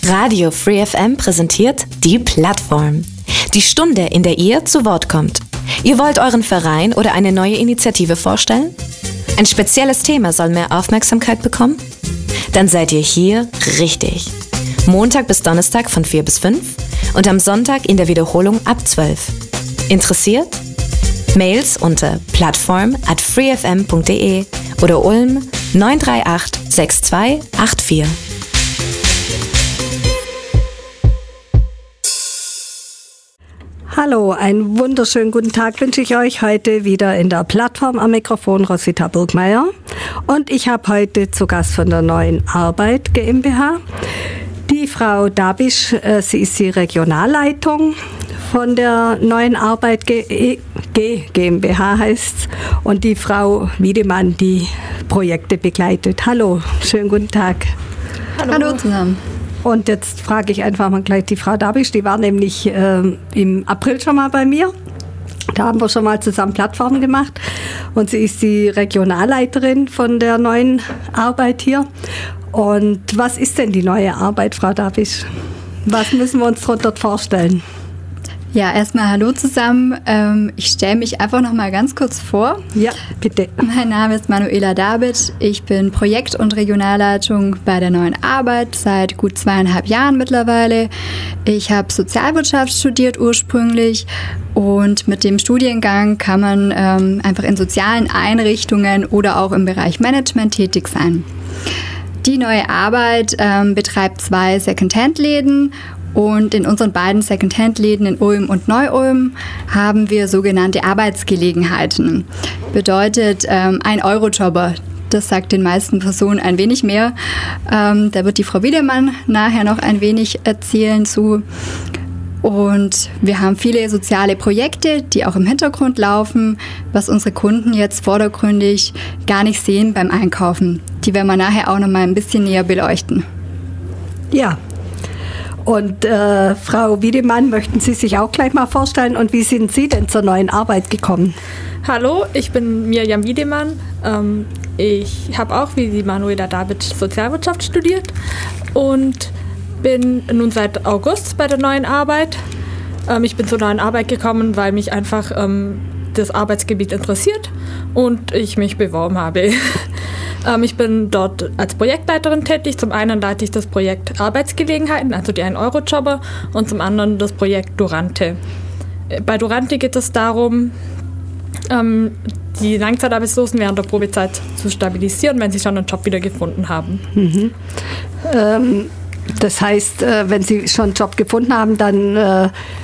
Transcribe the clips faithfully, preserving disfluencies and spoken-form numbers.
Radio Free F M präsentiert die Plattform. Die Stunde, in der ihr zu Wort kommt. Ihr wollt euren Verein oder eine neue Initiative vorstellen? Ein spezielles Thema soll mehr Aufmerksamkeit bekommen? Dann seid ihr hier richtig. Montag bis Donnerstag von vier bis fünf und am Sonntag in der Wiederholung ab zwölf. Interessiert? Mails unter plattform at freefm punkt de oder Ulm neun drei acht sechs zwei acht vier. Hallo, einen wunderschönen guten Tag wünsche ich euch heute wieder in der Plattform am Mikrofon Rosita Burgmeier. Und ich habe heute zu Gast von der Neuen Arbeit GmbH die Frau Dabisch. Äh, sie ist die Regionalleitung von der Neuen Arbeit G- G- GmbH heißt's, und die Frau Wiedemann, die Projekte begleitet. Hallo, schönen guten Tag. Hallo, Hallo zusammen. Und jetzt frage ich einfach mal gleich die Frau Dabisch, die war nämlich äh, im April schon mal bei mir. Da haben wir schon mal zusammen Plattformen gemacht und sie ist die Regionalleiterin von der Neuen Arbeit hier. Und was ist denn die neue Arbeit, Frau Dabisch? Was müssen wir uns darunter vorstellen? Ja, erstmal hallo zusammen. Ähm, ich stelle mich einfach noch mal ganz kurz vor. Ja, bitte. Mein Name ist Manuela David. Ich bin Projekt- und Regionalleitung bei der Neuen Arbeit seit gut zweieinhalb Jahren mittlerweile. Ich habe Sozialwirtschaft studiert ursprünglich und mit dem Studiengang kann man ähm, einfach in sozialen Einrichtungen oder auch im Bereich Management tätig sein. Die Neue Arbeit ähm, betreibt zwei Secondhand-Läden. Und in unseren beiden Secondhand-Läden in Ulm und Neu-Ulm haben wir sogenannte Arbeitsgelegenheiten. Bedeutet ähm, ein Eurojobber. Das sagt den meisten Personen ein wenig mehr. Ähm, da wird die Frau Wiedemann nachher noch ein wenig erzählen zu. Und wir haben viele soziale Projekte, die auch im Hintergrund laufen, was unsere Kunden jetzt vordergründig gar nicht sehen beim Einkaufen. Die werden wir nachher auch noch mal ein bisschen näher beleuchten. Ja. Und äh, Frau Wiedemann, möchten Sie sich auch gleich mal vorstellen und wie sind Sie denn zur Neuen Arbeit gekommen? Hallo, ich bin Mirjam Wiedemann. Ähm, ich habe auch wie die Manuela David Sozialwirtschaft studiert und bin nun seit August bei der Neuen Arbeit. Ähm, ich bin zur Neuen Arbeit gekommen, weil mich einfach ähm, das Arbeitsgebiet interessiert und ich mich beworben habe. ähm, ich bin dort als Projektleiterin tätig. Zum einen leite ich das Projekt Arbeitsgelegenheiten, also die ein-Euro-Jobber, und zum anderen das Projekt Durante. Bei Durante geht es darum, ähm, die Langzeitarbeitslosen während der Probezeit zu stabilisieren, wenn sie schon einen Job wieder gefunden haben. Mhm. Ähm, das heißt, äh, wenn Sie schon einen Job gefunden haben, dann äh,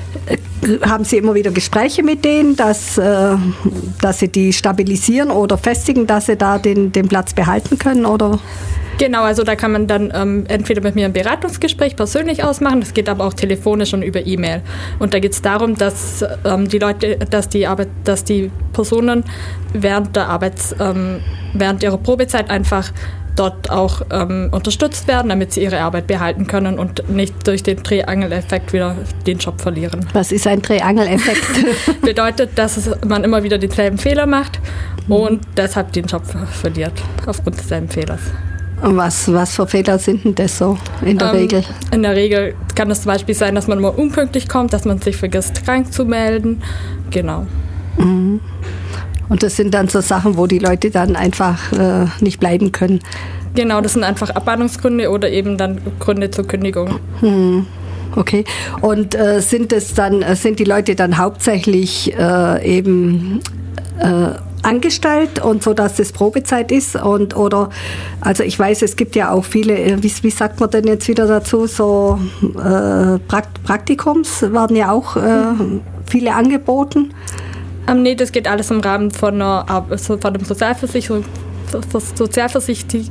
haben Sie immer wieder Gespräche mit denen, dass, äh, dass Sie die stabilisieren oder festigen, dass Sie da den, den Platz behalten können, oder? Genau, also da kann man dann ähm, entweder mit mir ein Beratungsgespräch persönlich ausmachen, das geht aber auch telefonisch und über E-Mail. Und da geht es darum, dass ähm, die Leute, dass die Arbeit, dass die Personen während der Arbeits, ähm, während ihrer Probezeit einfach dort auch ähm, unterstützt werden, damit sie ihre Arbeit behalten können und nicht durch den Dreh-Angel-Effekt wieder den Job verlieren. Was ist ein Dreh-Angel-Effekt? Bedeutet, dass es, man immer wieder denselben Fehler macht und deshalb den Job verliert, aufgrund desselben Fehlers. Und was, was für Fehler sind denn das so in der ähm, Regel? In der Regel kann es zum Beispiel sein, dass man mal unpünktlich kommt, dass man sich vergisst, krank zu melden. Genau. Mhm. Und das sind dann so Sachen, wo die Leute dann einfach äh, nicht bleiben können. Genau, das sind einfach Abmahnungsgründe oder eben dann Gründe zur Kündigung. Hm. Okay. Und äh, sind es dann, sind die Leute dann hauptsächlich äh, eben äh, angestellt und so, dass das Probezeit ist? Und oder, also ich weiß, es gibt ja auch viele, wie, wie sagt man denn jetzt wieder dazu, so äh, Prakt- Praktikums werden ja auch äh, viele angeboten. Ähm, nee, das geht alles im Rahmen von, einer, von einem Sozialversicherung, Sozialversicherung,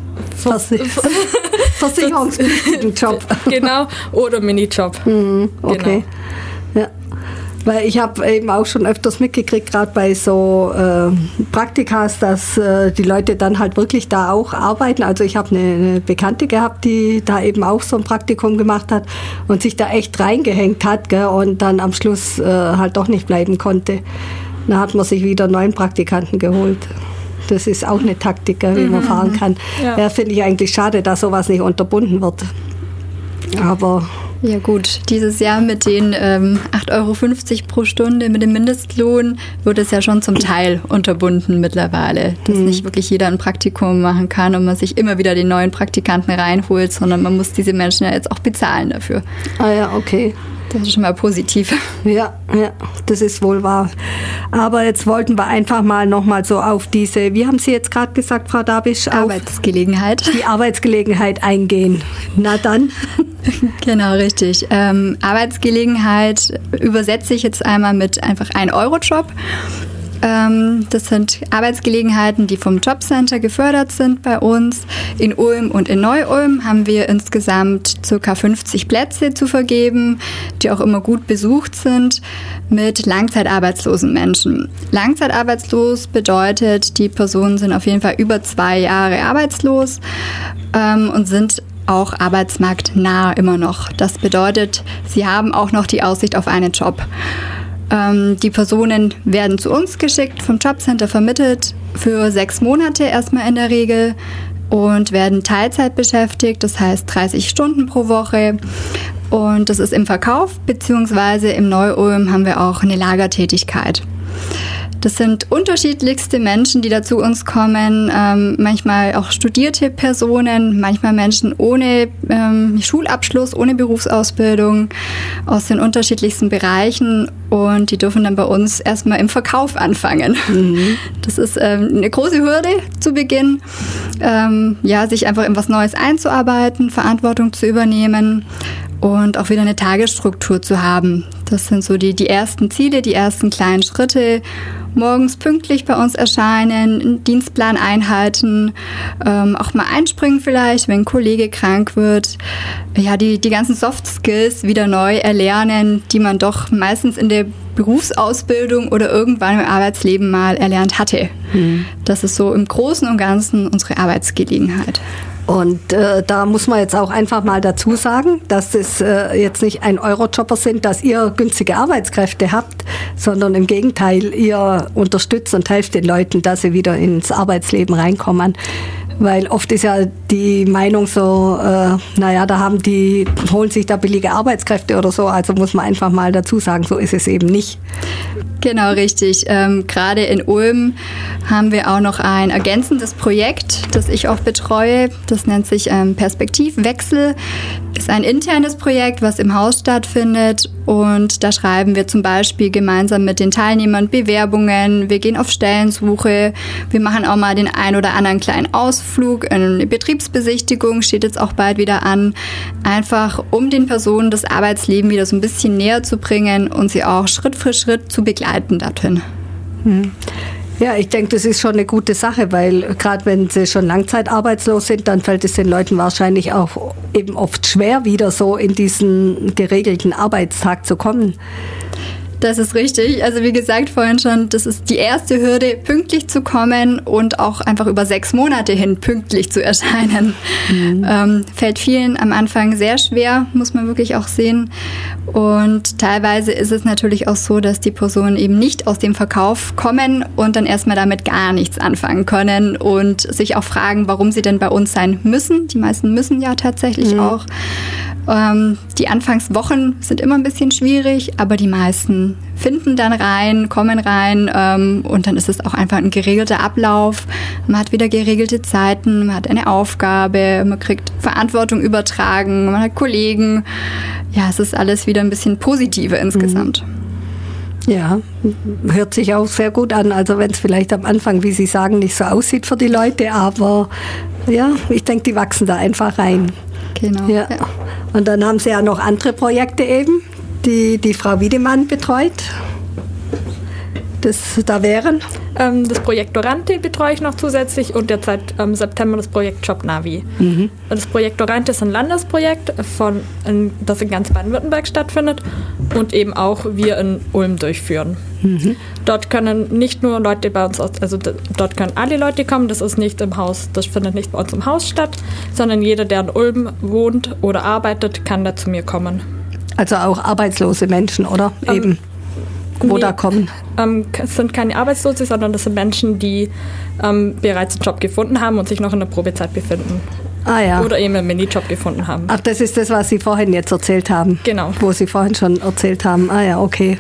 Versicherungspflichtigen Job. Genau, oder Minijob. Mhm, okay. Genau. Ja. Weil ich habe eben auch schon öfters mitgekriegt, gerade bei so äh, Praktikas, dass äh, die Leute dann halt wirklich da auch arbeiten. Also ich habe eine, eine Bekannte gehabt, die da eben auch so ein Praktikum gemacht hat und sich da echt reingehängt hat, gell, und dann am Schluss äh, halt doch nicht bleiben konnte. Da hat man sich wieder einen neuen Praktikanten geholt. Das ist auch eine Taktik, wie man mhm. fahren kann. Ja, ja, finde ich eigentlich schade, dass sowas nicht unterbunden wird. Aber ja gut, dieses Jahr mit den ähm, acht Euro fünfzig pro Stunde, mit dem Mindestlohn, wird es ja schon zum Teil unterbunden mittlerweile. Dass mhm. nicht wirklich jeder ein Praktikum machen kann und man sich immer wieder den neuen Praktikanten reinholt, sondern man muss diese Menschen ja jetzt auch bezahlen dafür. Ah ja, okay. Das ist schon mal positiv. Ja, ja, das ist wohl wahr. Aber jetzt wollten wir einfach mal nochmal so auf diese, wie haben Sie jetzt gerade gesagt, Frau Dabisch? Arbeitsgelegenheit. Die Arbeitsgelegenheit eingehen. Na dann. Genau, richtig. Ähm, Arbeitsgelegenheit übersetze ich jetzt einmal mit einfach ein Euro-Job. Ähm, das sind Arbeitsgelegenheiten, die vom Jobcenter gefördert sind bei uns. In Ulm und in Neu-Ulm haben wir insgesamt ca. fünfzig Plätze zu vergeben, die auch immer gut besucht sind, mit langzeitarbeitslosen Menschen. Langzeitarbeitslos bedeutet, die Personen sind auf jeden Fall über zwei Jahre arbeitslos ähm, und sind auch arbeitsmarktnah immer noch. Das bedeutet, sie haben auch noch die Aussicht auf einen Job. Ähm, die Personen werden zu uns geschickt, vom Jobcenter vermittelt, für sechs Monate erstmal in der Regel und werden Teilzeit beschäftigt, das heißt dreißig Stunden pro Woche. Und das ist im Verkauf, beziehungsweise im Neu-Ulm haben wir auch eine Lagertätigkeit. Das sind unterschiedlichste Menschen, die da zu uns kommen, ähm, manchmal auch studierte Personen, manchmal Menschen ohne ähm, Schulabschluss, ohne Berufsausbildung, aus den unterschiedlichsten Bereichen und die dürfen dann bei uns erstmal im Verkauf anfangen. Mhm. Das ist ähm, eine große Hürde zu Beginn, ähm, ja, sich einfach in was Neues einzuarbeiten, Verantwortung zu übernehmen und auch wieder eine Tagesstruktur zu haben. Das sind so die, die ersten Ziele, die ersten kleinen Schritte. Morgens pünktlich bei uns erscheinen, einen Dienstplan einhalten, ähm, auch mal einspringen vielleicht, wenn ein Kollege krank wird. Ja, die, die ganzen Soft Skills wieder neu erlernen, die man doch meistens in der Berufsausbildung oder irgendwann im Arbeitsleben mal erlernt hatte. Mhm. Das ist so im Großen und Ganzen unsere Arbeitsgelegenheit. Und äh, da muss man jetzt auch einfach mal dazu sagen, dass es äh, jetzt nicht ein Eurojobber sind, dass ihr günstige Arbeitskräfte habt, sondern im Gegenteil, ihr unterstützt und helft den Leuten, dass sie wieder ins Arbeitsleben reinkommen. Weil oft ist ja die Meinung so, äh, naja, da haben die, holen sich da billige Arbeitskräfte oder so, also muss man einfach mal dazu sagen, so ist es eben nicht. Genau, richtig. Ähm, gerade in Ulm haben wir auch noch ein ergänzendes Projekt, das ich auch betreue. Das nennt sich ähm, Perspektivwechsel. Ist ein internes Projekt, was im Haus stattfindet. Und da schreiben wir zum Beispiel gemeinsam mit den Teilnehmern Bewerbungen. Wir gehen auf Stellensuche. Wir machen auch mal den ein oder anderen kleinen Ausflug. Eine Betriebsbesichtigung steht jetzt auch bald wieder an. Einfach, um den Personen das Arbeitsleben wieder so ein bisschen näher zu bringen und sie auch Schritt für Schritt zu begleiten dorthin. Hm. Ja, ich denke, das ist schon eine gute Sache, weil gerade wenn sie schon langzeitarbeitslos sind, dann fällt es den Leuten wahrscheinlich auch eben oft schwer, wieder so in diesen geregelten Arbeitstag zu kommen. Das ist richtig. Also wie gesagt vorhin schon, das ist die erste Hürde, pünktlich zu kommen und auch einfach über sechs Monate hin pünktlich zu erscheinen. Mhm. Ähm, fällt vielen am Anfang sehr schwer, muss man wirklich auch sehen. Und teilweise ist es natürlich auch so, dass die Personen eben nicht aus dem Verkauf kommen und dann erstmal damit gar nichts anfangen können und sich auch fragen, warum sie denn bei uns sein müssen. Die meisten müssen ja tatsächlich mhm. auch. Ähm, die Anfangswochen sind immer ein bisschen schwierig, aber die meisten finden dann rein, kommen rein ähm, und dann ist es auch einfach ein geregelter Ablauf. Man hat wieder geregelte Zeiten, man hat eine Aufgabe, man kriegt Verantwortung übertragen, man hat Kollegen. Ja, es ist alles wieder ein bisschen positiver insgesamt. Ja, hört sich auch sehr gut an. Also wenn es vielleicht am Anfang, wie Sie sagen, nicht so aussieht für die Leute, aber ja, ich denke, die wachsen da einfach rein. Genau. Ja. Ja. Und dann haben Sie ja noch andere Projekte eben, die die Frau Wiedemann betreut. Das da wären? Ähm, das Projekt Dorante betreue ich noch zusätzlich und derzeit im ähm, September das Projekt Jobnavi. Mhm. Das Projekt Dorante ist ein Landesprojekt, von, in, das in ganz Baden-Württemberg stattfindet und eben auch wir in Ulm durchführen. Mhm. Dort können nicht nur Leute bei uns, aus, also dort können alle Leute kommen, das ist nicht im Haus, das findet nicht bei uns im Haus statt, sondern jeder, der in Ulm wohnt oder arbeitet, kann da zu mir kommen. Also auch arbeitslose Menschen, oder? Ähm, Eben. Wo nee, da kommen? Ähm, es sind keine Arbeitslose, sondern das sind Menschen, die ähm, bereits einen Job gefunden haben und sich noch in der Probezeit befinden. Ah, ja. Oder eben einen Minijob gefunden haben. Ach, das ist das, was Sie vorhin jetzt erzählt haben. Genau. Wo Sie vorhin schon erzählt haben. Ah ja, okay.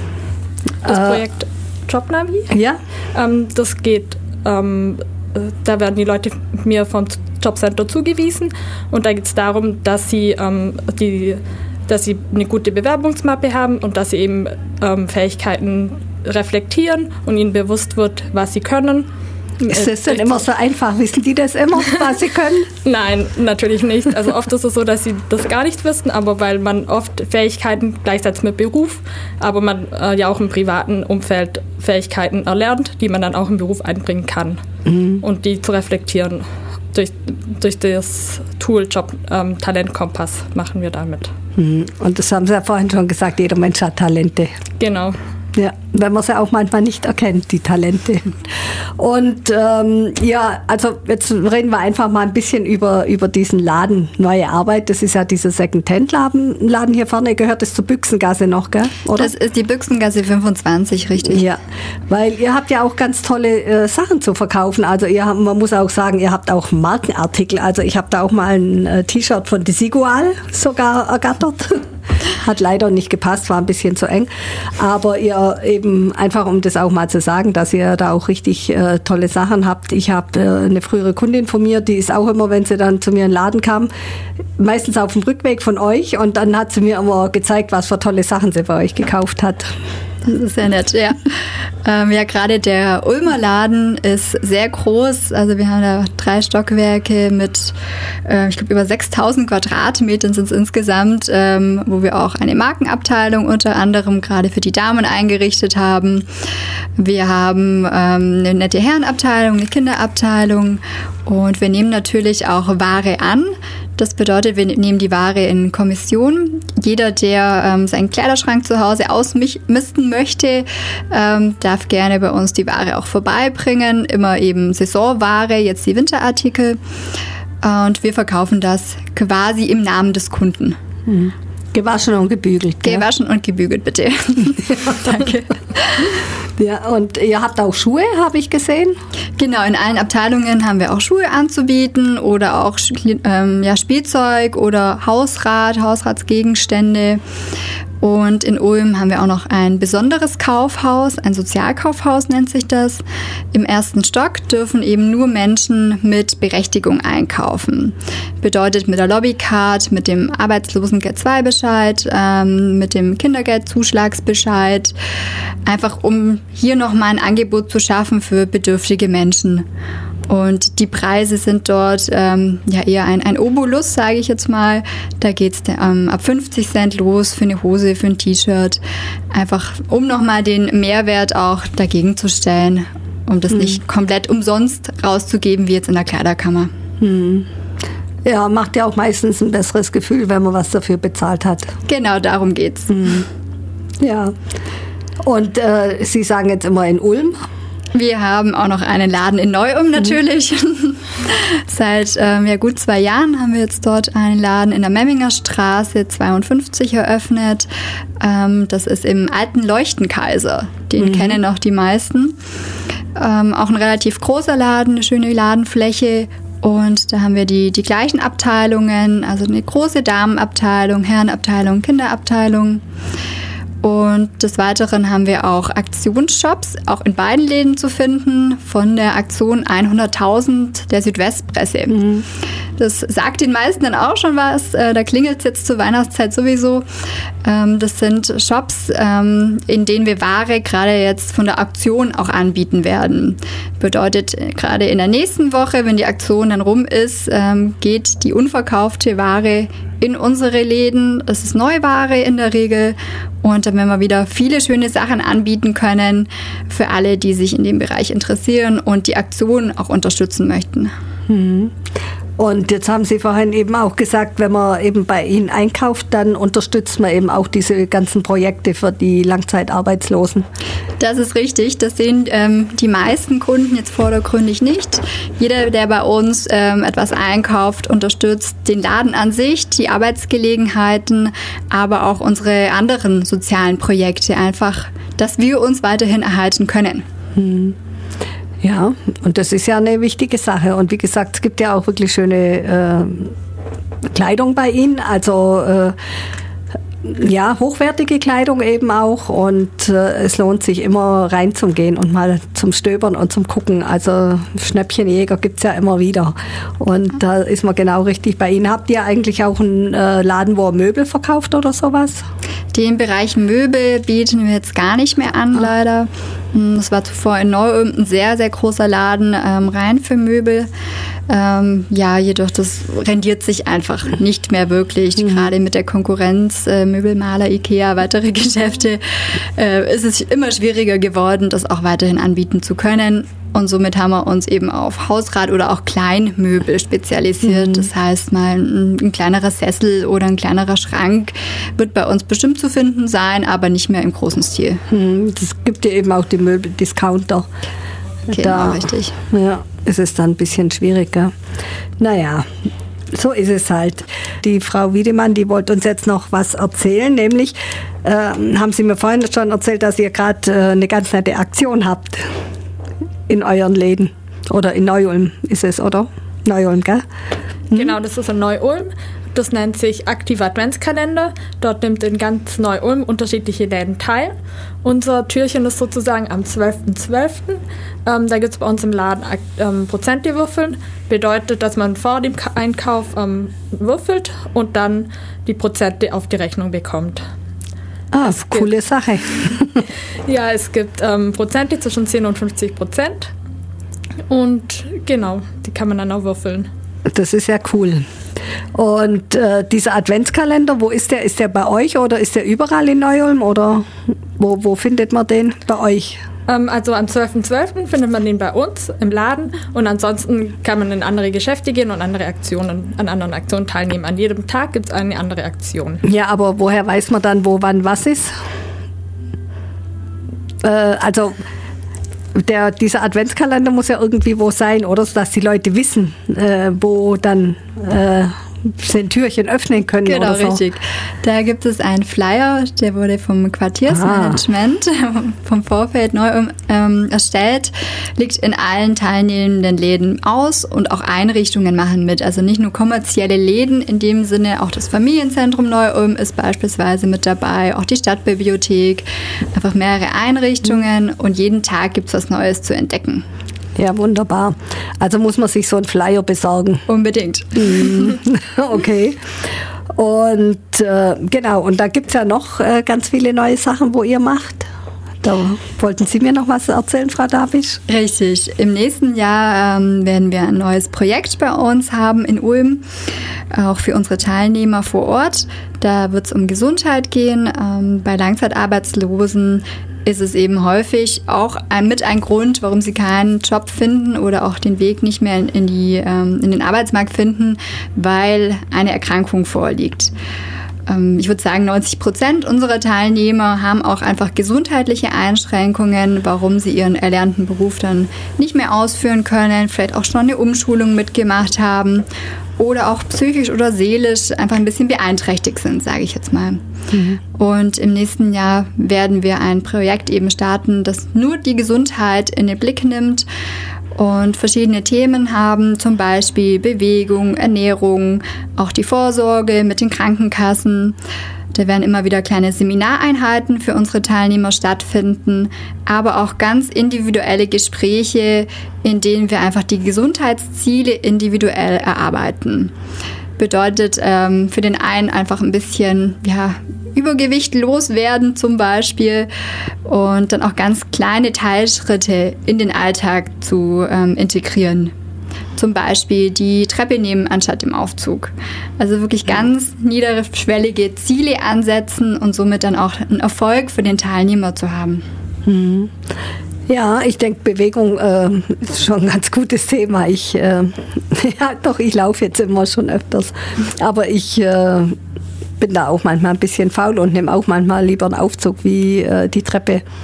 Das äh, Projekt Jobnavi, ja? ähm, das geht, ähm, da werden die Leute mir vom Jobcenter zugewiesen und da geht es darum, dass sie, ähm, die, dass sie eine gute Bewerbungsmappe haben und dass sie eben ähm, Fähigkeiten reflektieren und ihnen bewusst wird, was sie können. Ist das denn immer so einfach? Wissen die das immer, was sie können? Nein, natürlich nicht. Also oft ist es so, dass sie das gar nicht wissen, aber weil man oft Fähigkeiten gleichsetzt mit Beruf, aber man äh, ja auch im privaten Umfeld Fähigkeiten erlernt, die man dann auch im Beruf einbringen kann. Mhm. Und die zu reflektieren durch, durch das Tool Job ähm, Talentkompass machen wir damit. Mhm. Und das haben Sie ja vorhin schon gesagt, jeder Mensch hat Talente. Genau. Ja, wenn man sie auch manchmal nicht erkennt, die Talente. Und ähm, ja, also jetzt reden wir einfach mal ein bisschen über, über diesen Laden Neue Arbeit. Das ist ja dieser Second-Hand-Laden Laden hier vorne. Gehört das zur Büchsengasse noch, gell? Oder? Das ist die Büchsengasse fünfundzwanzig, richtig. Ja, weil ihr habt ja auch ganz tolle äh, Sachen zu verkaufen. Also ihr habt, man muss auch sagen, ihr habt auch Markenartikel. Also ich habe da auch mal ein äh, T-Shirt von Desigual sogar ergattert. Hat leider nicht gepasst, war ein bisschen zu eng. Aber ihr eben einfach, um das auch mal zu sagen, dass ihr da auch richtig äh, tolle Sachen habt. Ich habe äh, eine frühere Kundin von mir, die ist auch immer, wenn sie dann zu mir in den Laden kam, meistens auf dem Rückweg von euch und dann hat sie mir immer gezeigt, was für tolle Sachen sie bei euch gekauft hat. Das ist sehr nett, ja. Ähm, ja, gerade der Ulmer Laden ist sehr groß. Also wir haben da drei Stockwerke mit, äh, ich glaube, über sechstausend Quadratmetern sind es insgesamt, ähm, wo wir auch eine Markenabteilung unter anderem gerade für die Damen eingerichtet haben. Wir haben ähm, eine nette Herrenabteilung, eine Kinderabteilung und wir nehmen natürlich auch Ware an. Das bedeutet, wir nehmen die Ware in Kommission. Jeder, der ähm, seinen Kleiderschrank zu Hause ausmisten möchte, ähm, darf gerne bei uns die Ware auch vorbeibringen. Immer eben Saisonware, jetzt die Winterartikel. Und wir verkaufen das quasi im Namen des Kunden. Mhm. Gewaschen und gebügelt. Gell? Gewaschen und gebügelt, bitte. Ja. Danke. Ja, und ihr habt auch Schuhe, habe ich gesehen. Genau, in allen Abteilungen haben wir auch Schuhe anzubieten oder auch ähm, ja, Spielzeug oder Hausrat, Hausratsgegenstände. Und in Ulm haben wir auch noch ein besonderes Kaufhaus, ein Sozialkaufhaus nennt sich das. Im ersten Stock dürfen eben nur Menschen mit Berechtigung einkaufen. Bedeutet mit der Lobbycard, mit dem Arbeitslosengeld zwei Bescheid, ähm, mit dem Kindergeldzuschlagsbescheid. Einfach um hier nochmal ein Angebot zu schaffen für bedürftige Menschen. Und die Preise sind dort ähm, ja eher ein, ein Obolus, sage ich jetzt mal. Da geht es ähm, ab fünfzig Cent los für eine Hose, für ein T-Shirt. Einfach, um nochmal den Mehrwert auch dagegen zu stellen, um das hm. nicht komplett umsonst rauszugeben, wie jetzt in der Kleiderkammer. Hm. Ja, macht ja auch meistens ein besseres Gefühl, wenn man was dafür bezahlt hat. Genau, darum geht's. Hm. Ja. Und äh, Sie sagen jetzt immer in Ulm. Wir haben auch noch einen Laden in Neu-Ulm natürlich. Mhm. Seit ähm, ja, gut zwei Jahren haben wir jetzt dort einen Laden in der Memminger Straße zweiundfünfzig eröffnet. Ähm, das ist im alten Leuchtenkaiser. Den mhm. kennen noch die meisten. Ähm, auch ein relativ großer Laden, eine schöne Ladenfläche. Und da haben wir die, die gleichen Abteilungen, also eine große Damenabteilung, Herrenabteilung, Kinderabteilung. Und des Weiteren haben wir auch Aktionsshops, auch in beiden Läden zu finden, von der Aktion hunderttausend der Südwestpresse. Mhm. Das sagt den meisten dann auch schon was. Da klingelt es jetzt zur Weihnachtszeit sowieso. Das sind Shops, in denen wir Ware gerade jetzt von der Aktion auch anbieten werden. Bedeutet, gerade in der nächsten Woche, wenn die Aktion dann rum ist, geht die unverkaufte Ware in unsere Läden. Das ist Neuware in der Regel. Und dann werden wir wieder viele schöne Sachen anbieten können für alle, die sich in dem Bereich interessieren und die Aktion auch unterstützen möchten. Mhm. Und jetzt haben Sie vorhin eben auch gesagt, wenn man eben bei Ihnen einkauft, dann unterstützt man eben auch diese ganzen Projekte für die Langzeitarbeitslosen. Das ist richtig. Das sehen ähm, die meisten Kunden jetzt vordergründig nicht. Jeder, der bei uns ähm, etwas einkauft, unterstützt den Laden an sich, die Arbeitsgelegenheiten, aber auch unsere anderen sozialen Projekte einfach, dass wir uns weiterhin erhalten können. Hm. Ja, und das ist ja eine wichtige Sache. Und wie gesagt, es gibt ja auch wirklich schöne äh, Kleidung bei Ihnen, also äh, ja, hochwertige Kleidung eben auch, und äh, es lohnt sich immer reinzugehen und mal zum Stöbern und zum Gucken. Also Schnäppchenjäger gibt es ja immer wieder, und da ist man genau richtig bei Ihnen. Habt ihr eigentlich auch einen äh, Laden, wo ihr Möbel verkauft oder sowas? Den Bereich Möbel bieten wir jetzt gar nicht mehr an, ah. leider. Das war zuvor in Neu-Ulm ein sehr, sehr großer Laden, ähm, rein für Möbel. Ähm, ja, jedoch das rendiert sich einfach nicht mehr wirklich. Mhm. Gerade mit der Konkurrenz, äh, Möbelmaler, Ikea, weitere Geschäfte, äh, ist es immer schwieriger geworden, das auch weiterhin anbieten zu können. Und somit haben wir uns eben auf Hausrat oder auch Kleinmöbel spezialisiert. Mhm. Das heißt, mal ein, ein kleinerer Sessel oder ein kleinerer Schrank wird bei uns bestimmt zu finden sein, aber nicht mehr im großen Stil. Mhm. Das gibt ja eben auch die Möbeldiscounter. Genau, da, richtig. Ja, ist es dann ein bisschen schwieriger. Naja, so ist es halt. Die Frau Wiedemann, die wollte uns jetzt noch was erzählen, nämlich äh, haben Sie mir vorhin schon erzählt, dass ihr gerade äh, eine ganz nette Aktion habt in euren Läden. Oder in Neu-Ulm ist es, oder? Neu-Ulm, gell? Hm? Genau, das ist in Neu-Ulm. Das nennt sich aktiver Adventskalender. Dort nimmt in ganz Neu-Ulm unterschiedliche Läden teil. Unser Türchen ist sozusagen am zwölften zwölften Ähm, da gibt es bei uns im Laden ähm, Prozente würfeln. Bedeutet, dass man vor dem Einkauf ähm, würfelt und dann die Prozente auf die Rechnung bekommt. Ah, es coole gibt, Sache. Ja, es gibt ähm, Prozente zwischen zehn und fünfzig Prozent. Und genau, die kann man dann auch würfeln. Das ist ja cool. Und äh, dieser Adventskalender, wo ist der? Ist der bei euch oder ist der überall in Neu-Ulm oder wo, wo findet man den bei euch? Ähm, also am zwölften zwölften findet man den bei uns im Laden, und ansonsten kann man in andere Geschäfte gehen und andere Aktionen, an anderen Aktionen teilnehmen. An jedem Tag gibt es eine andere Aktion. Ja, aber woher weiß man dann, wo wann was ist? Äh, also Der, dieser Adventskalender muss ja irgendwie wo sein, oder? Dass die Leute wissen, äh, wo dann äh, ein Türchen öffnen können. Genau, oder so. Richtig. Da gibt es einen Flyer, der wurde vom Quartiersmanagement, ah. vom Vorfeld neu ähm, erstellt, liegt in allen teilnehmenden Läden aus, und auch Einrichtungen machen mit. Also nicht nur kommerzielle Läden in dem Sinne, auch das Familienzentrum Neu-Ulm ist beispielsweise mit dabei, auch die Stadtbibliothek, einfach mehrere Einrichtungen, und jeden Tag gibt es was Neues zu entdecken. Ja, wunderbar. Also muss man sich so einen Flyer besorgen. Unbedingt. Okay. Und äh, genau, und da gibt es ja noch äh, ganz viele neue Sachen, wo ihr macht. Da wollten Sie mir noch was erzählen, Frau Dabisch? Richtig. Im nächsten Jahr ähm, werden wir ein neues Projekt bei uns haben in Ulm, auch für unsere Teilnehmer vor Ort. Da wird es um Gesundheit gehen. Ähm, bei Langzeitarbeitslosen ist es eben häufig auch ein, mit ein Grund, warum sie keinen Job finden oder auch den Weg nicht mehr in, die, ähm, in den Arbeitsmarkt finden, weil eine Erkrankung vorliegt. Ähm, ich würde sagen, neunzig Prozent unserer Teilnehmer haben auch einfach gesundheitliche Einschränkungen, warum sie ihren erlernten Beruf dann nicht mehr ausführen können, vielleicht auch schon eine Umschulung mitgemacht haben oder auch psychisch oder seelisch einfach ein bisschen beeinträchtigt sind, sage ich jetzt mal. Mhm. Und im nächsten Jahr werden wir ein Projekt eben starten, das nur die Gesundheit in den Blick nimmt und verschiedene Themen haben, zum Beispiel Bewegung, Ernährung, auch die Vorsorge mit den Krankenkassen. Da werden immer wieder kleine Seminareinheiten für unsere Teilnehmer stattfinden, aber auch ganz individuelle Gespräche, in denen wir einfach die Gesundheitsziele individuell erarbeiten. Bedeutet ähm, für den einen einfach ein bisschen ja, Übergewicht loswerden zum Beispiel und dann auch ganz kleine Teilschritte in den Alltag zu ähm, integrieren. Zum Beispiel die Treppe nehmen anstatt dem Aufzug. Also wirklich ganz niederschwellige Ziele ansetzen und somit dann auch einen Erfolg für den Teilnehmer zu haben. Mhm. Ja, ich denke, Bewegung äh, ist schon ein ganz gutes Thema. Ich, äh, ja, doch, ich laufe jetzt immer schon öfters. Aber ich äh, bin da auch manchmal ein bisschen faul und nehme auch manchmal lieber einen Aufzug wie äh, die Treppe,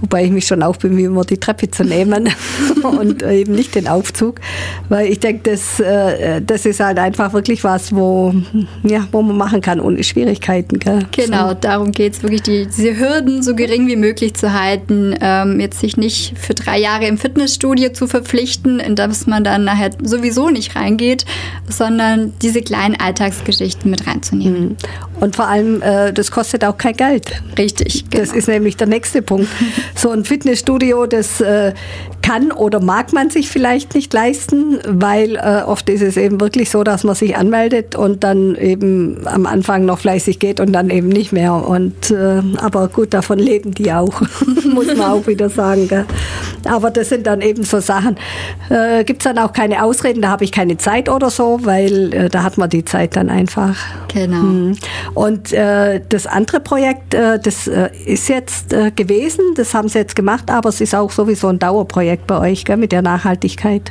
wobei ich mich schon auch bemühe, immer die Treppe zu nehmen und eben nicht den Aufzug, weil ich denke, das, äh, das ist halt einfach wirklich was, wo, ja, wo man machen kann ohne Schwierigkeiten. Gell? Genau, so. Darum geht es wirklich, die, diese Hürden so gering wie möglich zu halten, ähm, jetzt sich nicht für drei Jahre im Fitnessstudio zu verpflichten, in das man dann nachher sowieso nicht reingeht, sondern diese kleinen Alltagsgeschichten mit reinzunehmen. Und vor allem, äh, das kostet auch kein Geld. Richtig, genau. Das ist nämlich der nächste Punkt. So ein Fitnessstudio, das äh, kann oder mag man sich vielleicht nicht leisten, weil äh, oft ist es eben wirklich so, dass man sich anmeldet und dann eben am Anfang noch fleißig geht und dann eben nicht mehr. Und, äh, aber gut, davon leben die auch, muss man auch wieder sagen. Gell? Aber das sind dann eben so Sachen. Äh, gibt es dann auch keine Ausreden, da habe ich keine Zeit oder so, weil äh, da hat man die Zeit dann einfach. Genau. Mhm. Und äh, das andere Projekt, äh, das äh, ist jetzt äh, gewesen, das haben sie jetzt gemacht, aber es ist auch sowieso ein Dauerprojekt bei euch, gell, mit der Nachhaltigkeit.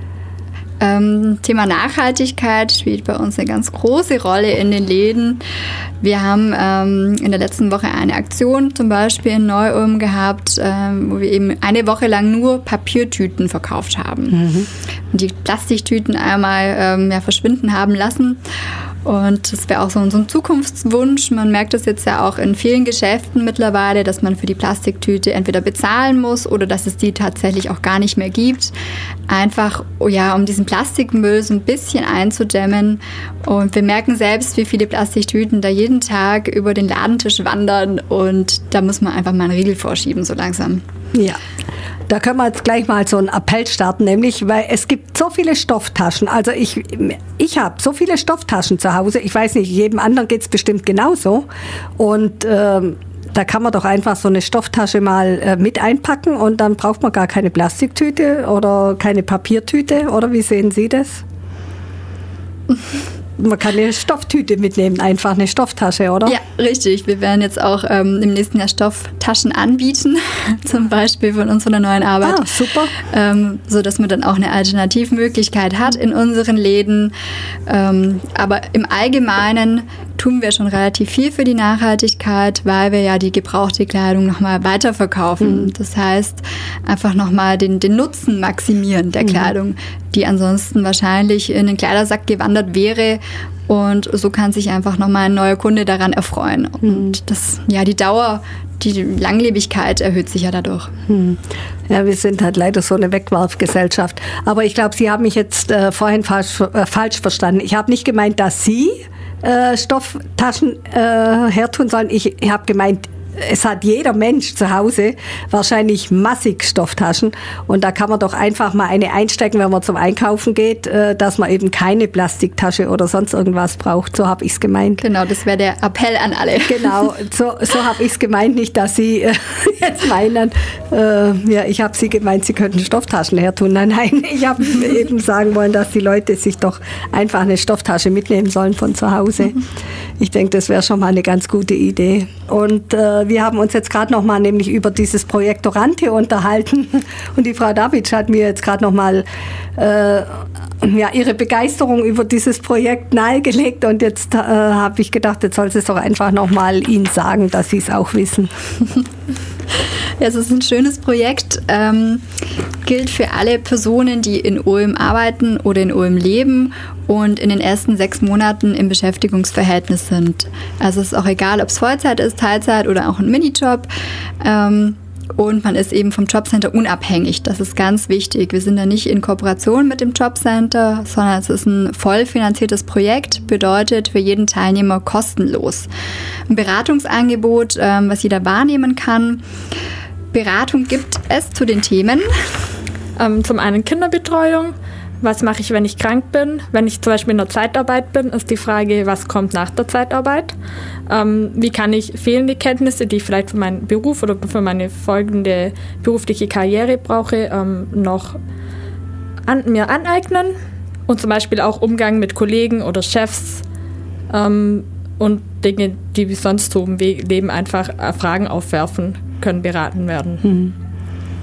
Ähm, Thema Nachhaltigkeit spielt bei uns eine ganz große Rolle in den Läden. Wir haben ähm, in der letzten Woche eine Aktion zum Beispiel in Neu-Ulm gehabt, ähm, wo wir eben eine Woche lang nur Papiertüten verkauft haben. Mhm. Und die Plastiktüten einmal ähm, ja, verschwinden haben lassen. Und das wäre auch so ein Zukunftswunsch. Man merkt das jetzt ja auch in vielen Geschäften mittlerweile, dass man für die Plastiktüte entweder bezahlen muss oder dass es die tatsächlich auch gar nicht mehr gibt. Einfach, oh ja, um diesen Plastikmüll so ein bisschen einzudämmen. Und wir merken selbst, wie viele Plastiktüten da jeden Tag über den Ladentisch wandern. Und da muss man einfach mal einen Riegel vorschieben, so langsam. Ja. Da können wir jetzt gleich mal so einen Appell starten, nämlich, weil es gibt so viele Stofftaschen. Also ich, ich habe so viele Stofftaschen zu Hause. Ich weiß nicht, jedem anderen geht es bestimmt genauso. Und ähm, da kann man doch einfach so eine Stofftasche mal äh, mit einpacken und dann braucht man gar keine Plastiktüte oder keine Papiertüte. Oder wie sehen Sie das? Man kann eine Stofftüte mitnehmen, einfach eine Stofftasche, oder? Ja, richtig. Wir werden jetzt auch ähm, im nächsten Jahr Stofftaschen anbieten, zum Beispiel von unserer neuen Arbeit. Ah, super. Ähm, so dass man dann auch eine Alternativmöglichkeit hat in unseren Läden. Ähm, aber im Allgemeinen tun wir schon relativ viel für die Nachhaltigkeit, weil wir ja die gebrauchte Kleidung nochmal weiterverkaufen. Mhm. Das heißt, einfach nochmal den, den Nutzen maximieren der mhm. Kleidung, die ansonsten wahrscheinlich in den Kleidersack gewandert wäre. Und so kann sich einfach nochmal ein neuer Kunde daran erfreuen. Und das, ja, die Dauer, die Langlebigkeit erhöht sich ja dadurch. Hm. Ja, wir sind halt leider so eine Wegwerfgesellschaft. Aber ich glaube, Sie haben mich jetzt äh, vorhin falsch, äh, falsch verstanden. Ich habe nicht gemeint, dass Sie äh, Stofftaschen äh, hertun sollen. Ich, ich habe gemeint, es hat jeder Mensch zu Hause wahrscheinlich massig Stofftaschen und da kann man doch einfach mal eine einstecken, wenn man zum Einkaufen geht, dass man eben keine Plastiktasche oder sonst irgendwas braucht. So habe ich es gemeint. Genau, das wäre der Appell an alle. Genau, so, so habe ich es gemeint, nicht, dass Sie äh, jetzt meinen, äh, ja, ich habe Sie gemeint, Sie könnten Stofftaschen hertun. Nein, nein, ich habe eben sagen wollen, dass die Leute sich doch einfach eine Stofftasche mitnehmen sollen von zu Hause. Mhm. Ich denke, das wäre schon mal eine ganz gute Idee. Und äh, wir haben uns jetzt gerade noch mal nämlich über dieses Projekt Dorante unterhalten und die Frau David hat mir jetzt gerade noch mal äh, ja, ihre Begeisterung über dieses Projekt nahegelegt und jetzt äh, habe ich gedacht, jetzt soll sie es doch einfach noch mal Ihnen sagen, dass Sie es auch wissen. Ja, es ist ein schönes Projekt, ähm, gilt für alle Personen, die in Ulm arbeiten oder in Ulm leben und in den ersten sechs Monaten im Beschäftigungsverhältnis sind. Also es ist auch egal, ob es Vollzeit ist, Teilzeit oder auch ein Minijob. Ähm, und man ist eben vom Jobcenter unabhängig. Das ist ganz wichtig. Wir sind da nicht in Kooperation mit dem Jobcenter, sondern es ist ein voll finanziertes Projekt, bedeutet für jeden Teilnehmer kostenlos. Ein Beratungsangebot, ähm, was jeder wahrnehmen kann. Beratung gibt es zu den Themen. Ähm, zum einen Kinderbetreuung. Was mache ich, wenn ich krank bin? Wenn ich zum Beispiel in der Zeitarbeit bin, ist die Frage, was kommt nach der Zeitarbeit? Ähm, wie kann ich fehlende Kenntnisse, die ich vielleicht für meinen Beruf oder für meine folgende berufliche Karriere brauche, ähm, noch an, mir aneignen? Und zum Beispiel auch Umgang mit Kollegen oder Chefs ähm, und Dinge, die sonst so im Leben einfach Fragen aufwerfen, können beraten werden. Hm.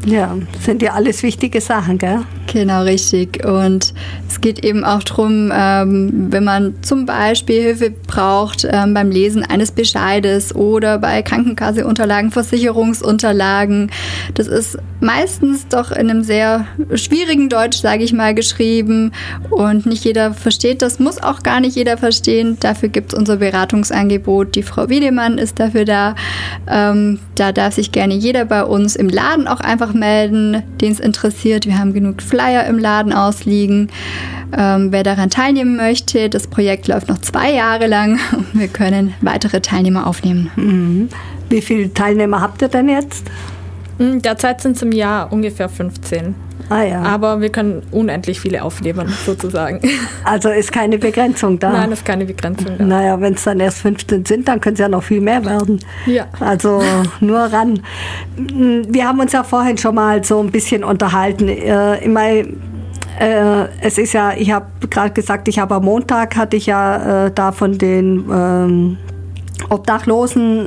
Ja, das sind ja alles wichtige Sachen, gell? Genau, richtig. Und es geht eben auch darum, ähm, wenn man zum Beispiel Hilfe braucht ähm, beim Lesen eines Bescheides oder bei Krankenkasseunterlagen, Versicherungsunterlagen. Das ist meistens doch in einem sehr schwierigen Deutsch, sage ich mal, geschrieben. Und nicht jeder versteht das, muss auch gar nicht jeder verstehen. Dafür gibt es unser Beratungsangebot. Die Frau Wiedemann ist dafür da. Ähm, da darf sich gerne jeder bei uns im Laden auch einfach melden, den es interessiert. Wir haben genug Flyer im Laden ausliegen. Ähm, wer daran teilnehmen möchte, das Projekt läuft noch zwei Jahre lang und wir können weitere Teilnehmer aufnehmen. Mhm. Wie viele Teilnehmer habt ihr denn jetzt? Derzeit sind es im Jahr ungefähr fünfzehn. Ah, ja. Aber wir können unendlich viele aufnehmen, sozusagen. Also ist keine Begrenzung da? Nein, ist keine Begrenzung da. Naja, wenn es dann erst fünfzehn sind, dann können es ja noch viel mehr werden. Ja. Also nur ran. Wir haben uns ja vorhin schon mal so ein bisschen unterhalten. Äh, immer, äh, es ist ja, ich habe gerade gesagt, ich habe am Montag, hatte ich ja äh, da von den ähm, Obdachlosen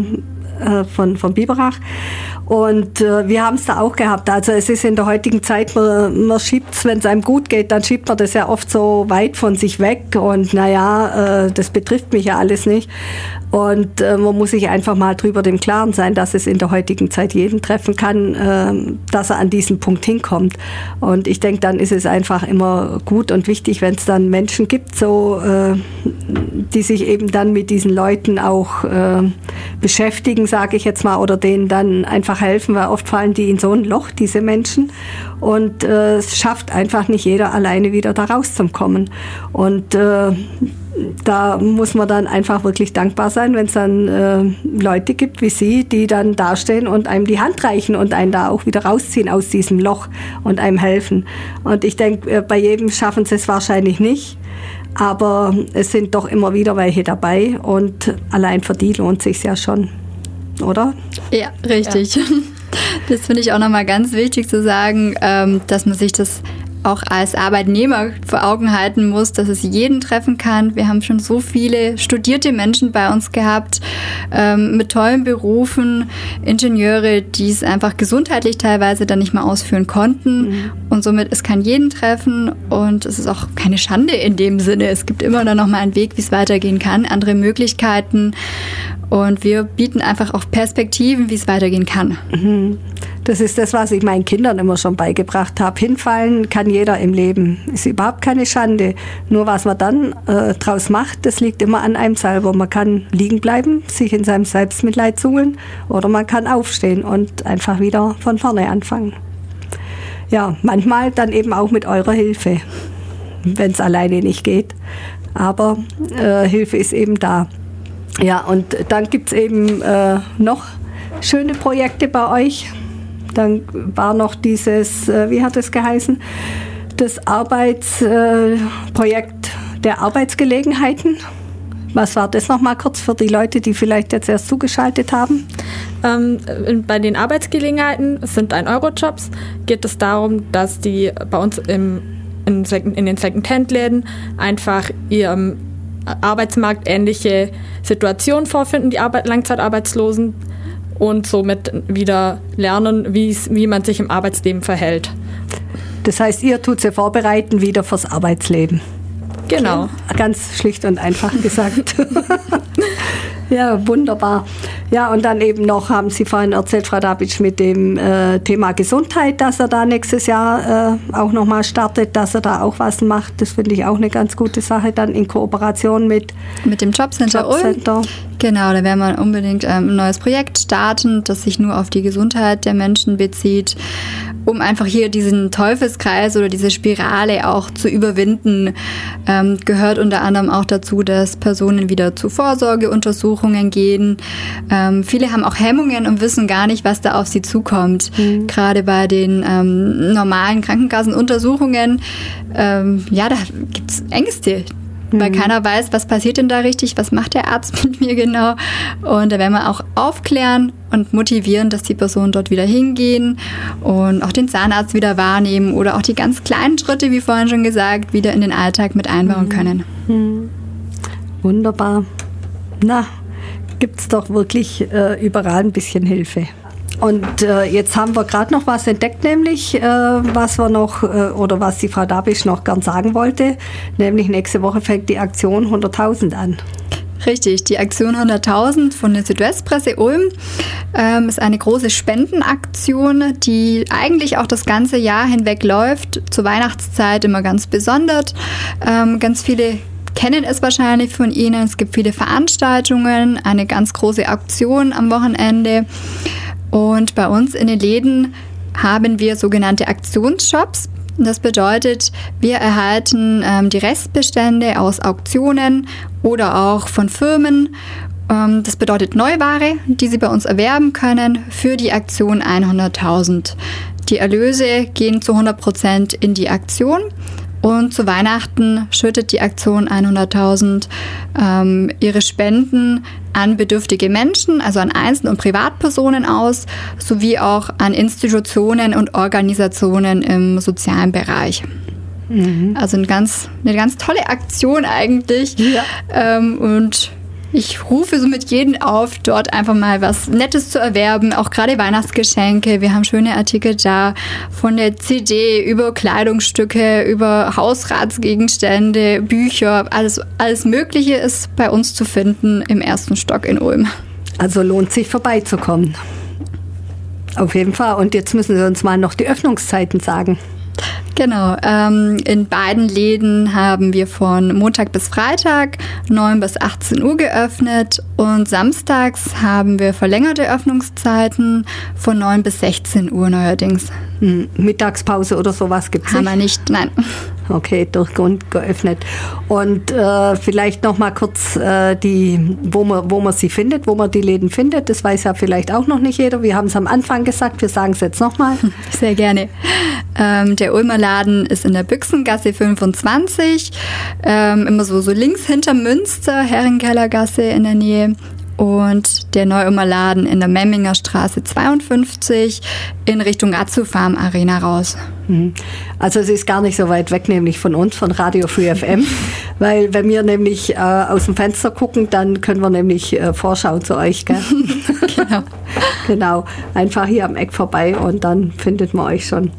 äh, von, von Biberach. Und äh, wir haben es da auch gehabt. Also es ist in der heutigen Zeit, man, man schiebt es, wenn es einem gut geht, dann schiebt man das ja oft so weit von sich weg. Und naja, äh, das betrifft mich ja alles nicht. Und äh, man muss sich einfach mal drüber dem Klaren sein, dass es in der heutigen Zeit jeden treffen kann, äh, dass er an diesen Punkt hinkommt. Und ich denke, dann ist es einfach immer gut und wichtig, wenn es dann Menschen gibt, so, äh, die sich eben dann mit diesen Leuten auch äh, beschäftigen, sage ich jetzt mal, oder denen dann einfach helfen, weil oft fallen die in so ein Loch, diese Menschen. Und äh, es schafft einfach nicht jeder alleine wieder da rauszukommen. Und äh, da muss man dann einfach wirklich dankbar sein, wenn es dann äh, Leute gibt wie Sie, die dann dastehen und einem die Hand reichen und einen da auch wieder rausziehen aus diesem Loch und einem helfen. Und ich denke, äh, bei jedem schaffen sie es wahrscheinlich nicht, aber es sind doch immer wieder welche dabei und allein für die lohnt es sich ja schon, oder? Ja, richtig. Ja. Das finde ich auch nochmal ganz wichtig zu sagen, ähm, dass man sich das auch als Arbeitnehmer vor Augen halten muss, dass es jeden treffen kann. Wir haben schon so viele studierte Menschen bei uns gehabt, ähm, mit tollen Berufen, Ingenieure, die es einfach gesundheitlich teilweise dann nicht mehr ausführen konnten. Mhm. Und somit, es kann jeden treffen und es ist auch keine Schande in dem Sinne. Es gibt immer dann nochmal einen Weg, wie es weitergehen kann, andere Möglichkeiten. Und wir bieten einfach auch Perspektiven, wie es weitergehen kann. Mhm. Das ist das, was ich meinen Kindern immer schon beigebracht habe. Hinfallen kann jeder im Leben. Ist überhaupt keine Schande. Nur was man dann äh, draus macht, das liegt immer an einem selber. Man kann liegen bleiben, sich in seinem Selbstmitleid suhlen, oder man kann aufstehen und einfach wieder von vorne anfangen. Ja, manchmal dann eben auch mit eurer Hilfe, wenn es alleine nicht geht. Aber äh, Hilfe ist eben da. Ja, und dann gibt es eben äh, noch schöne Projekte bei euch. Dann war noch dieses, äh, wie hat es geheißen, das Arbeitsprojekt äh, der Arbeitsgelegenheiten. Was war das nochmal kurz für die Leute, die vielleicht jetzt erst zugeschaltet haben? Ähm, bei den Arbeitsgelegenheiten, es sind ein Euro Jobs, geht es darum, dass die bei uns im, in, in den Second-Hand-Läden einfach ihrem Arbeitsmarkt ähnliche Situationen vorfinden, die Arbeit, Langzeitarbeitslosen, und somit wieder lernen, wie man sich im Arbeitsleben verhält. Das heißt, ihr tut sie vorbereiten wieder fürs Arbeitsleben. Genau. Ganz schlicht und einfach gesagt. Ja, wunderbar. Ja, und dann eben noch, haben Sie vorhin erzählt, Frau Dabitsch, mit dem äh, Thema Gesundheit, dass er da nächstes Jahr äh, auch nochmal startet, dass er da auch was macht. Das finde ich auch eine ganz gute Sache, dann in Kooperation mit, mit dem Jobcenter Jobcenter. Ulm. Genau, da werden wir unbedingt ähm, ein neues Projekt starten, das sich nur auf die Gesundheit der Menschen bezieht, um einfach hier diesen Teufelskreis oder diese Spirale auch zu überwinden. Ähm, gehört unter anderem auch dazu, dass Personen wieder zu Vorsorgeuntersuchungen gehen. Ähm, viele haben auch Hemmungen und wissen gar nicht, was da auf sie zukommt. Mhm. Gerade bei den ähm, normalen Krankenkassenuntersuchungen, ähm, ja, da gibt's Ängste. Weil keiner weiß, was passiert denn da richtig, was macht der Arzt mit mir genau. Und da werden wir auch aufklären und motivieren, dass die Personen dort wieder hingehen und auch den Zahnarzt wieder wahrnehmen oder auch die ganz kleinen Schritte, wie vorhin schon gesagt, wieder in den Alltag mit einbauen können. Mhm. Wunderbar. Na, gibt es doch wirklich äh, überall ein bisschen Hilfe. und äh, jetzt haben wir gerade noch was entdeckt, nämlich äh, was wir noch, äh, oder was die Frau Dabisch noch gern sagen wollte, nämlich nächste Woche fängt die Aktion hunderttausend an. Richtig, die Aktion hunderttausend von der Südwestpresse Ulm ähm, ist eine große Spendenaktion, die eigentlich auch das ganze Jahr hinweg läuft, zur Weihnachtszeit immer ganz besonders. Ähm, ganz viele kennen es wahrscheinlich von Ihnen, es gibt viele Veranstaltungen, eine ganz große Aktion am Wochenende und bei uns in den Läden haben wir sogenannte Aktionsshops. Das bedeutet, wir erhalten ähm, die Restbestände aus Auktionen oder auch von Firmen. Ähm, das bedeutet Neuware, die Sie bei uns erwerben können für die Aktion hunderttausend. Die Erlöse gehen zu hundert Prozent in die Aktion. Und zu Weihnachten schüttet die Aktion hunderttausend ähm, ihre Spenden an bedürftige Menschen, also an Einzel- und Privatpersonen aus, sowie auch an Institutionen und Organisationen im sozialen Bereich. Mhm. Also eine ganz, eine ganz tolle Aktion eigentlich. Ja. Ähm, und ich rufe somit jeden auf, dort einfach mal was Nettes zu erwerben, auch gerade Weihnachtsgeschenke. Wir haben schöne Artikel da, von der C D über Kleidungsstücke, über Hausratsgegenstände, Bücher, alles, alles Mögliche ist bei uns zu finden im ersten Stock in Ulm. Also lohnt sich vorbeizukommen. Auf jeden Fall. Und jetzt müssen Sie uns mal noch die Öffnungszeiten sagen. Genau, ähm, in beiden Läden haben wir von Montag bis Freitag neun bis achtzehn Uhr geöffnet und samstags haben wir verlängerte Öffnungszeiten von neun bis sechzehn Uhr neuerdings. Hm, Mittagspause oder sowas gibt es nicht? Haben wir nicht, nein. Okay, durch Grund geöffnet. Und äh, vielleicht noch mal kurz äh, die, wo man, wo man sie findet, wo man die Läden findet. Das weiß ja vielleicht auch noch nicht jeder. Wir haben es am Anfang gesagt, wir sagen es jetzt nochmal. Sehr gerne. Ähm, der Ulmer Laden ist in der Büchsengasse fünfundzwanzig, ähm, immer so, so links hinter Münster, Herrenkellergasse in der Nähe. Und der Neu-Ulmer Laden in der Memminger Straße zweiundfünfzig in Richtung Azufarm Arena raus. Also es ist gar nicht so weit weg, nämlich von uns, von Radio Free F M, weil wenn wir nämlich äh, aus dem Fenster gucken, dann können wir nämlich äh, vorschauen zu euch, gell? Genau. Genau, einfach hier am Eck vorbei und dann findet man euch schon.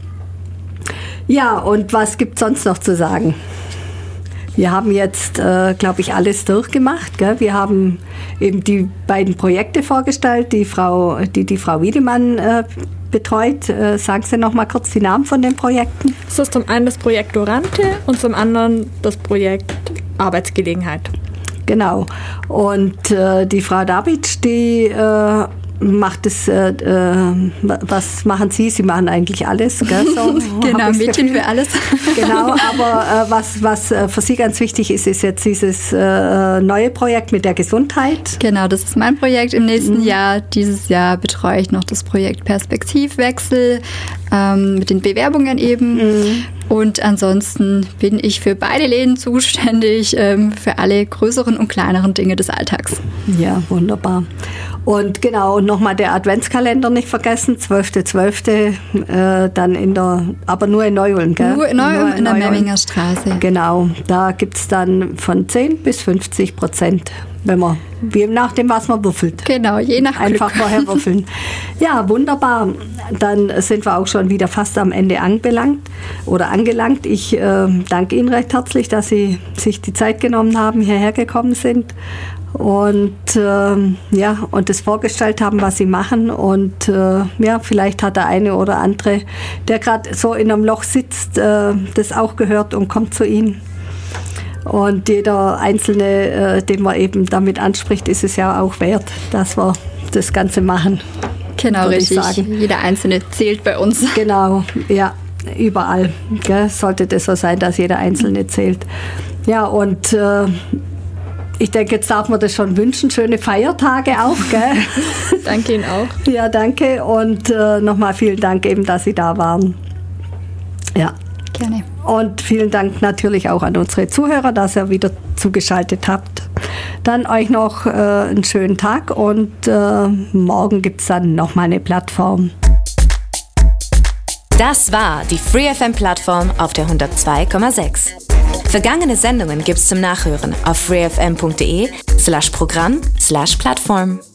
Ja, und was gibt es sonst noch zu sagen? Wir haben jetzt, äh, glaube ich, alles durchgemacht. Gell? Wir haben eben die beiden Projekte vorgestellt, die Frau, die, die Frau Wiedemann äh, betreut. Äh, sagen Sie noch mal kurz die Namen von den Projekten. Das ist zum einen das Projekt Dorante und zum anderen das Projekt Arbeitsgelegenheit. Genau. Und äh, die Frau Dabic, die äh, macht es, äh, äh, was machen Sie? Sie machen eigentlich alles, gell? So, genau, Mädchen für alles. Genau, aber äh, was, was äh, für Sie ganz wichtig ist, ist jetzt dieses äh, neue Projekt mit der Gesundheit. Genau, das ist mein Projekt im nächsten mhm. Jahr. Dieses Jahr betreue ich noch das Projekt Perspektivwechsel ähm, mit den Bewerbungen eben. Mhm. Und ansonsten bin ich für beide Läden zuständig, ähm, für alle größeren und kleineren Dinge des Alltags. Ja, wunderbar. Und genau, und nochmal der Adventskalender nicht vergessen, zwölfter zwölfter Äh, dann in der, aber nur in Neu-Ulm, gell? Nur in Neu-Ulm, in der Memminger Straße. Genau, da gibt es dann von zehn bis fünfzig Prozent, wenn man, je nachdem, was man würfelt. Genau, je nach Einfach Glück. vorher würfeln. Ja, wunderbar. Dann sind wir auch schon wieder fast am Ende anbelangt oder angelangt. Ich äh, danke Ihnen recht herzlich, dass Sie sich die Zeit genommen haben, hierher gekommen sind. Und äh, ja, und das vorgestellt haben, was sie machen. Und äh, ja, vielleicht hat der eine oder andere, der gerade so in einem Loch sitzt, äh, das auch gehört und kommt zu Ihnen. Und jeder Einzelne, äh, den man eben damit anspricht, ist es ja auch wert, dass wir das Ganze machen. Genau, richtig. Jeder Einzelne zählt bei uns. Genau, ja, überall. Gell, sollte das so sein, dass jeder Einzelne zählt. Ja, und äh, ich denke, jetzt darf man das schon wünschen. Schöne Feiertage auch, gell? Danke Ihnen auch. Ja, danke. Und äh, nochmal vielen Dank eben, dass Sie da waren. Ja. Gerne. Und vielen Dank natürlich auch an unsere Zuhörer, dass ihr wieder zugeschaltet habt. Dann euch noch äh, einen schönen Tag und äh, morgen gibt es dann nochmal eine Plattform. Das war die Free F M-Plattform auf der hundertzwei Komma sechs. Vergangene Sendungen gibt's zum Nachhören auf freefm punkt de slash Programm slash Plattform.